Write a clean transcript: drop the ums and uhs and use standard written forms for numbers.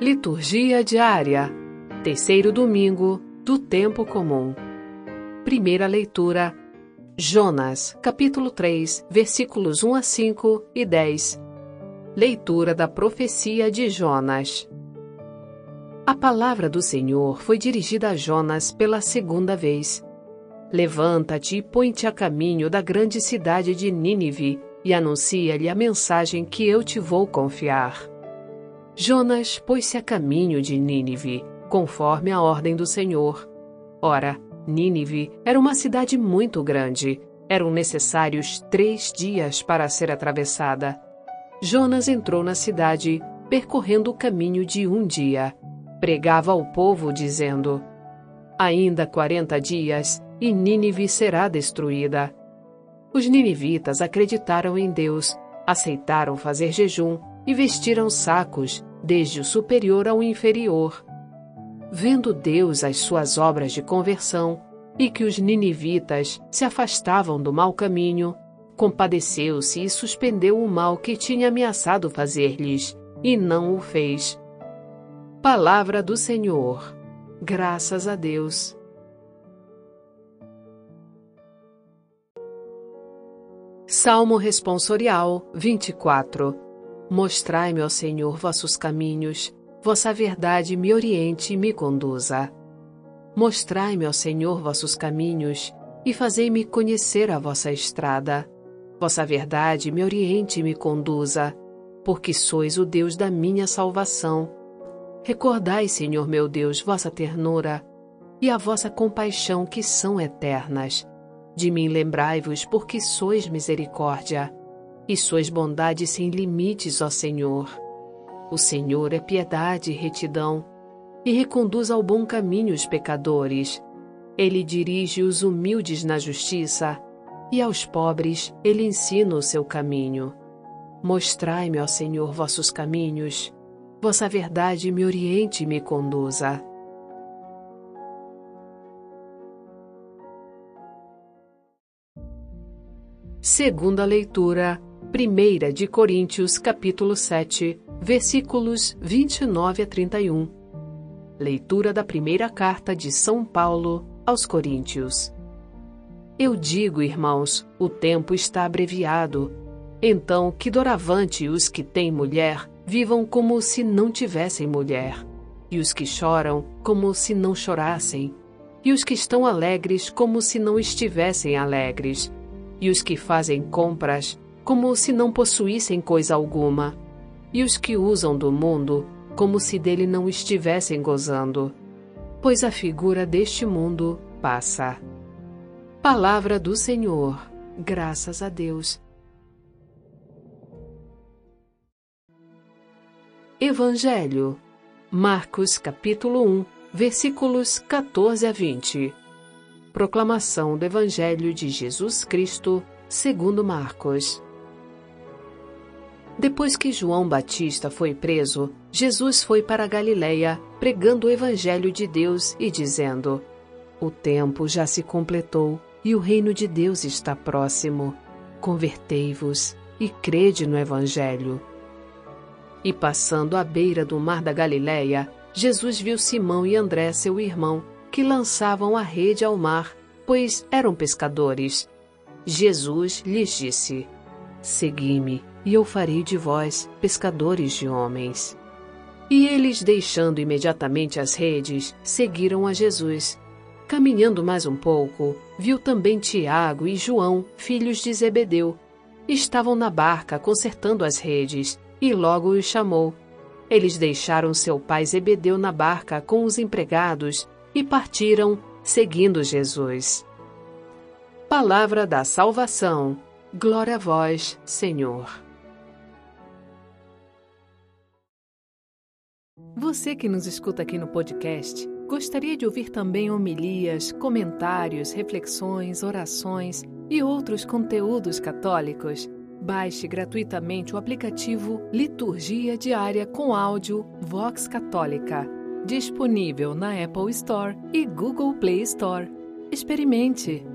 Liturgia diária, terceiro domingo do tempo comum. Primeira leitura, Jonas, capítulo 3, versículos 1 a 5 e 10. Leitura da profecia de Jonas. A palavra do Senhor foi dirigida a Jonas pela segunda vez. Levanta-te e põe-te a caminho da grande cidade de Nínive e anuncia-lhe a mensagem que eu te vou confiar. Jonas pôs-se a caminho de Nínive, conforme a ordem do Senhor. Ora, Nínive era uma cidade muito grande. Eram necessários 3 dias para ser atravessada. Jonas entrou na cidade, percorrendo o caminho de 1 dia. Pregava ao povo, dizendo: Ainda 40 dias, e Nínive será destruída. Os ninivitas acreditaram em Deus, aceitaram fazer jejum e vestiram sacos, desde o superior ao inferior. Vendo Deus as suas obras de conversão e que os ninivitas se afastavam do mau caminho, compadeceu-se e suspendeu o mal que tinha ameaçado fazer-lhes, e não o fez. Palavra do Senhor. Graças a Deus. Salmo responsorial 24. Mostrai-me, ó Senhor, vossos caminhos, vossa verdade me oriente e me conduza. Mostrai-me, ó Senhor, vossos caminhos, e fazei-me conhecer a vossa estrada. Vossa verdade me oriente e me conduza, porque sois o Deus da minha salvação. Recordai, Senhor meu Deus, vossa ternura e a vossa compaixão, que são eternas. De mim lembrai-vos, porque sois misericórdia, e sois bondade sem limites, ó Senhor. O Senhor é piedade e retidão, e reconduz ao bom caminho os pecadores. Ele dirige os humildes na justiça, e aos pobres ele ensina o seu caminho. Mostrai-me, ó Senhor, vossos caminhos, vossa verdade me oriente e me conduza. Segunda leitura, 1 de Coríntios, capítulo 7, versículos 29 a 31. Leitura da primeira carta de São Paulo aos Coríntios. Eu digo, irmãos, o tempo está abreviado. Então, que doravante os que têm mulher vivam como se não tivessem mulher, e os que choram como se não chorassem, e os que estão alegres como se não estivessem alegres, e os que fazem compras como se não possuíssem coisa alguma, e os que usam do mundo como se dele não estivessem gozando, pois a figura deste mundo passa. Palavra do Senhor. Graças a Deus. Evangelho. Marcos capítulo 1, versículos 14 a 20. Proclamação do Evangelho de Jesus Cristo, segundo Marcos. Depois que João Batista foi preso, Jesus foi para a Galileia, pregando o Evangelho de Deus e dizendo: O tempo já se completou e o reino de Deus está próximo. Convertei-vos e crede no Evangelho. E passando à beira do mar da Galileia, Jesus viu Simão e André, seu irmão, que lançavam a rede ao mar, pois eram pescadores. Jesus lhes disse: Segui-me, e eu farei de vós pescadores de homens. E eles, deixando imediatamente as redes, seguiram a Jesus. Caminhando mais um pouco, viu também Tiago e João, filhos de Zebedeu. Estavam na barca consertando as redes, e logo os chamou. Eles deixaram seu pai Zebedeu na barca com os empregados e partiram, seguindo Jesus. Palavra da salvação. Glória a vós, Senhor. Você que nos escuta aqui no podcast, gostaria de ouvir também homilias, comentários, reflexões, orações e outros conteúdos católicos? Baixe gratuitamente o aplicativo Liturgia Diária com áudio Vox Católica, disponível na Apple Store e Google Play Store. Experimente!